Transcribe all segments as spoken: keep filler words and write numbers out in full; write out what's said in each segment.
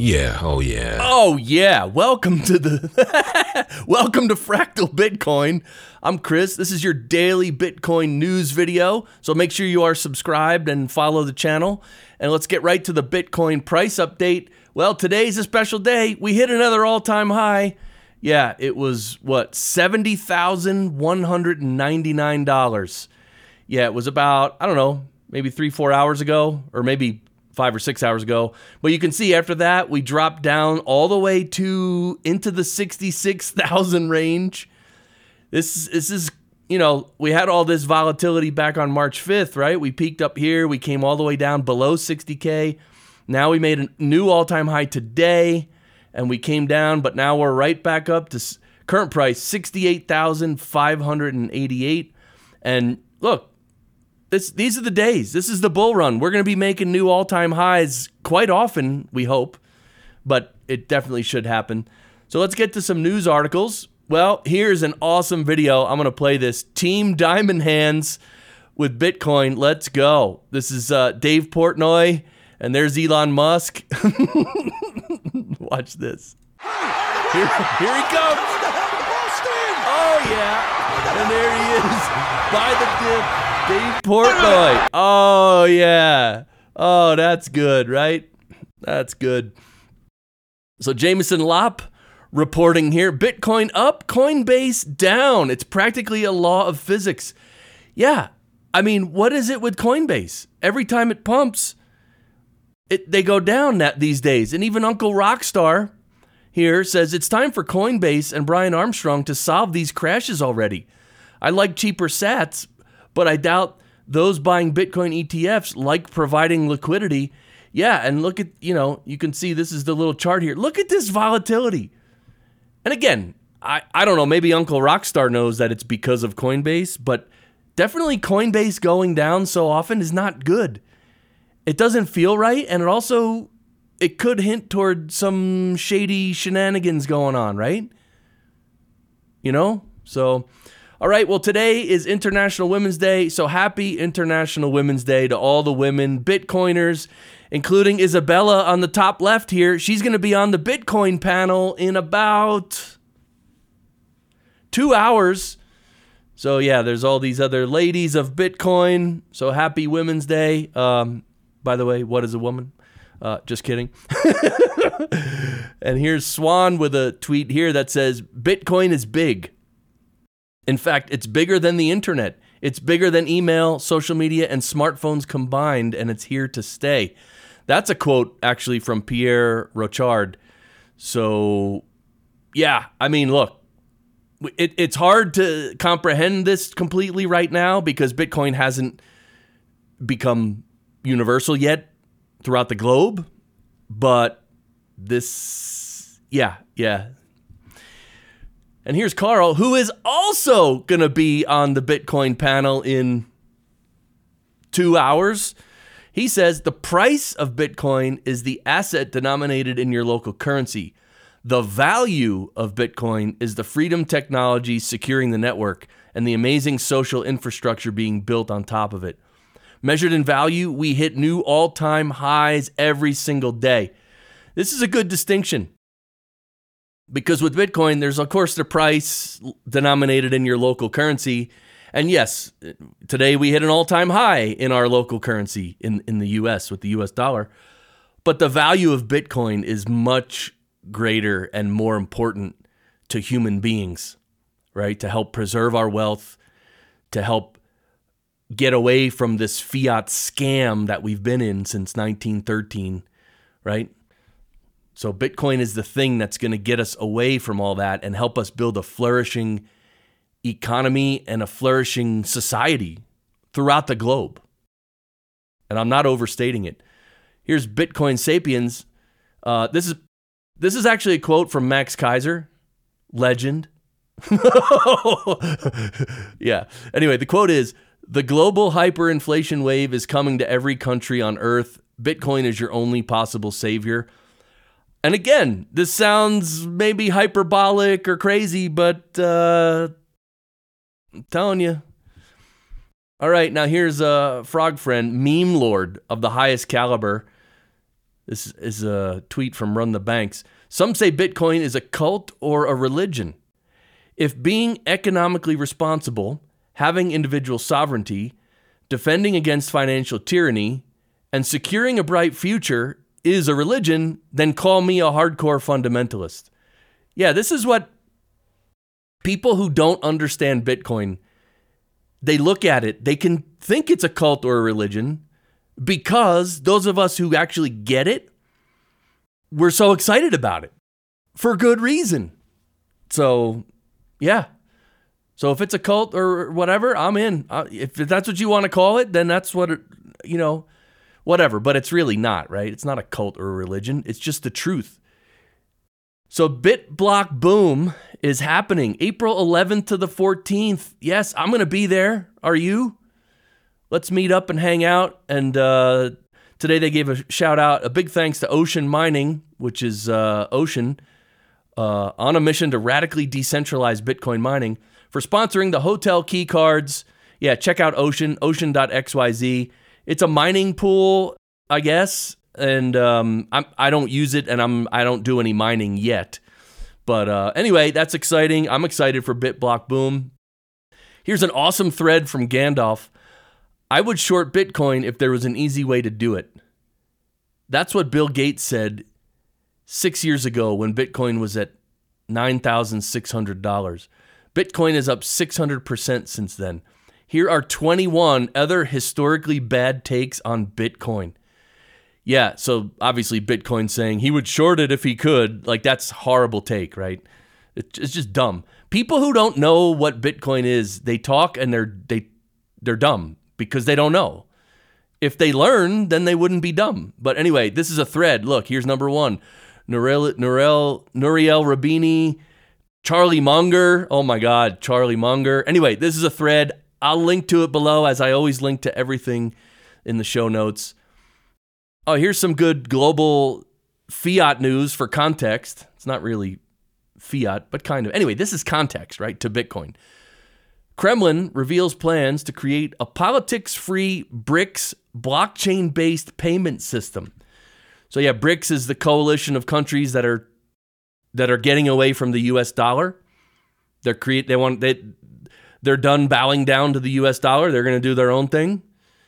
Yeah, oh yeah. Oh yeah, welcome to the welcome to Fractal Bitcoin. I'm Chris. This is your daily Bitcoin news video. So make sure you are subscribed and follow the channel. And let's get right to the Bitcoin price update. Well, today's a special day. We hit another all-time high. Yeah, it was what, seventy thousand one hundred ninety-nine dollars. Yeah, it was about, I don't know, maybe three, four hours ago, or maybe five or six hours ago. But you can see after that, we dropped down all the way to into the sixty-six thousand range. This, this is, you know, we had all this volatility back on March fifth, right? We peaked up here. We came all the way down below sixty K. Now we made a new all-time high today, and we came down, but now we're right back up to current price, sixty-eight thousand five hundred eighty-eight. And look, This, these are the days. This is the bull run. We're going to be making new all-time highs quite often, we hope, but it definitely should happen. So let's get to some news articles. Well, here's an awesome video. I'm going to play this. Team Diamond Hands with Bitcoin. Let's go. This is uh, Dave Portnoy, and there's Elon Musk. Watch this. Here, here he comes. Oh, yeah. And there he is by the dip. Dave Portnoy. Oh, yeah. Oh, that's good, right? That's good. So Jameson Lopp reporting here. Bitcoin up, Coinbase down. It's practically a law of physics. Yeah. I mean, what is it with Coinbase? Every time it pumps, it, they go down that these days. And even Uncle Rockstar here says it's time for Coinbase and Brian Armstrong to solve these crashes already. I like cheaper sats, but I doubt those buying Bitcoin E T Fs like providing liquidity. Yeah, and look at, you know, you can see this is the little chart here. Look at this volatility. And again, I, I don't know, maybe Uncle Rockstar knows that it's because of Coinbase, but definitely Coinbase going down so often is not good. It doesn't feel right, and it also, it could hint toward some shady shenanigans going on, right? You know? So, all right, well, today is International Women's Day, so happy International Women's Day to all the women Bitcoiners, including Isabella on the top left here. She's going to be on the Bitcoin panel in about two hours. So, yeah, there's all these other ladies of Bitcoin, so happy Women's Day. Um, by the way, what is a woman? Uh, just kidding. And here's Swan with a tweet here that says, Bitcoin is big. In fact, it's bigger than the internet. It's bigger than email, social media, and smartphones combined, and it's here to stay. That's a quote, actually, from Pierre Rochard. So, yeah, I mean, look, it, it's hard to comprehend this completely right now because Bitcoin hasn't become universal yet throughout the globe. But this, yeah, yeah. And here's Carl, who is also going to be on the Bitcoin panel in two hours. He says the price of Bitcoin is the asset denominated in your local currency. The value of Bitcoin is the freedom technology securing the network and the amazing social infrastructure being built on top of it. Measured in value, we hit new all-time highs every single day. This is a good distinction. Because with Bitcoin, there's, of course, the price denominated in your local currency. And yes, today we hit an all-time high in our local currency in, in the U S with the U S dollar. But the value of Bitcoin is much greater and more important to human beings, right? To help preserve our wealth, to help get away from this fiat scam that we've been in since nineteen thirteen, right? So Bitcoin is the thing that's going to get us away from all that and help us build a flourishing economy and a flourishing society throughout the globe. And I'm not overstating it. Here's Bitcoin Sapiens. Uh, this is this is actually a quote from Max Kaiser, legend. Yeah. Anyway, the quote is, "The global hyperinflation wave is coming to every country on earth. Bitcoin is your only possible savior." And again, this sounds maybe hyperbolic or crazy, but uh, I'm telling you. All right, now here's a Frog Friend, Meme Lord of the highest caliber. This is a tweet from Run the Banks. Some say Bitcoin is a cult or a religion. If being economically responsible, having individual sovereignty, defending against financial tyranny, and securing a bright future is a religion, then call me a hardcore fundamentalist. Yeah, this is what people who don't understand Bitcoin, they look at it, they can think it's a cult or a religion because those of us who actually get it, we're so excited about it for good reason. So, yeah. So if it's a cult or whatever, I'm in. Uh, if that's what you want to call it, then that's what, it, you know, whatever. But it's really not, right? It's not a cult or a religion. It's just the truth. So BitBlock Boom is happening April eleventh to the fourteenth. Yes, I'm going to be there. Are you? Let's meet up and hang out. And uh, today they gave a shout out, a big thanks to Ocean Mining, which is uh, Ocean, uh, on a mission to radically decentralize Bitcoin mining, for sponsoring the hotel key cards. Yeah, check out Ocean, ocean dot x y z. It's a mining pool, I guess. And um, I'm, I don't use it, and I'm I don't do any mining yet. But uh, anyway, that's exciting. I'm excited for BitBlock Boom. Here's an awesome thread from Gandalf. I would short Bitcoin if there was an easy way to do it. That's what Bill Gates said six years ago when Bitcoin was at nine thousand six hundred dollars. Bitcoin is up six hundred percent since then. Here are twenty-one other historically bad takes on Bitcoin. Yeah, so obviously Bitcoin saying he would short it if he could. Like, that's a horrible take, right? It's just dumb. People who don't know what Bitcoin is, they talk and they're they they're dumb because they don't know. If they learn, then they wouldn't be dumb. But anyway, this is a thread. Look, here's number one. Nouriel, Nouriel, Nouriel Roubini, Charlie Munger. Oh my God, Charlie Munger. Anyway, this is a thread. I'll link to it below, as I always link to everything in the show notes. Oh, here's some good global fiat news for context. It's not really fiat, but kind of. Anyway, this is context, right, to Bitcoin. Kremlin reveals plans to create a politics-free BRICS blockchain-based payment system. So yeah, BRICS is the coalition of countries that are that are getting away from the U S dollar. They're create they want they they're done bowing down to the U S dollar. They're going to do their own thing.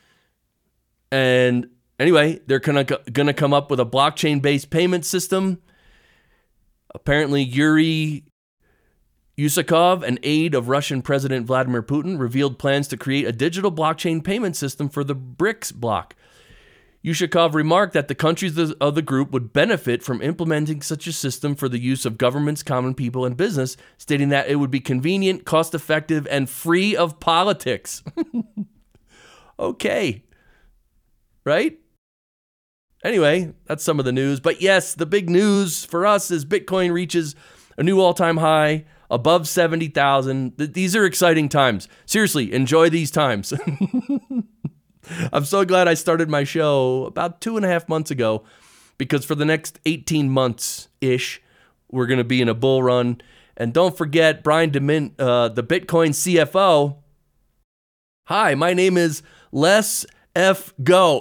And anyway, they're gonna gonna come up with a blockchain-based payment system. Apparently, Yuri Yusakov, an aide of Russian President Vladimir Putin, revealed plans to create a digital blockchain payment system for the BRICS bloc. Yushakov remarked that the countries of the group would benefit from implementing such a system for the use of governments, common people, and business, stating that it would be convenient, cost-effective, and free of politics. Okay. Right? Anyway, that's some of the news. But yes, the big news for us is Bitcoin reaches a new all-time high, above seventy thousand. These are exciting times. Seriously, enjoy these times. I'm so glad I started my show about two and a half months ago, because for the next eighteen months-ish, we're going to be in a bull run. And don't forget, Brian DeMint, uh, the Bitcoin C F O. Hi, my name is Les F. Go.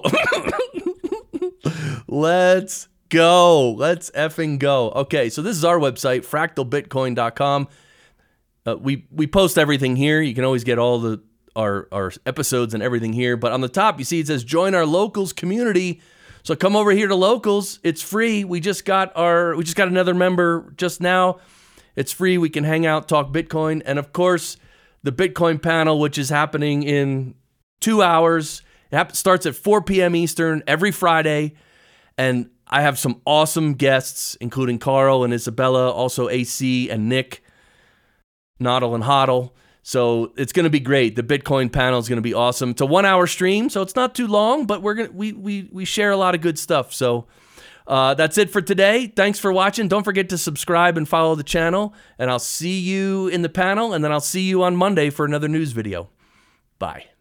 Let's go. Let's effing go. Okay, so this is our website, fractal bitcoin dot com. Uh, we we post everything here. You can always get all the our our episodes and everything here. But on the top, you see it says join our locals community. So come over here to locals. It's free. We just got our we just got another member just now. It's free. We can hang out, talk Bitcoin, and of course, the Bitcoin panel, which is happening in two hours. It starts at four p.m. Eastern every Friday, and I have some awesome guests, including Carl and Isabella, also A C and Nick, Noddle and Hoddle. So it's going to be great. The Bitcoin panel is going to be awesome. It's a one-hour stream, so it's not too long, but we're gonna we we we share a lot of good stuff. So uh, that's it for today. Thanks for watching. Don't forget to subscribe and follow the channel, and I'll see you in the panel, and then I'll see you on Monday for another news video. Bye.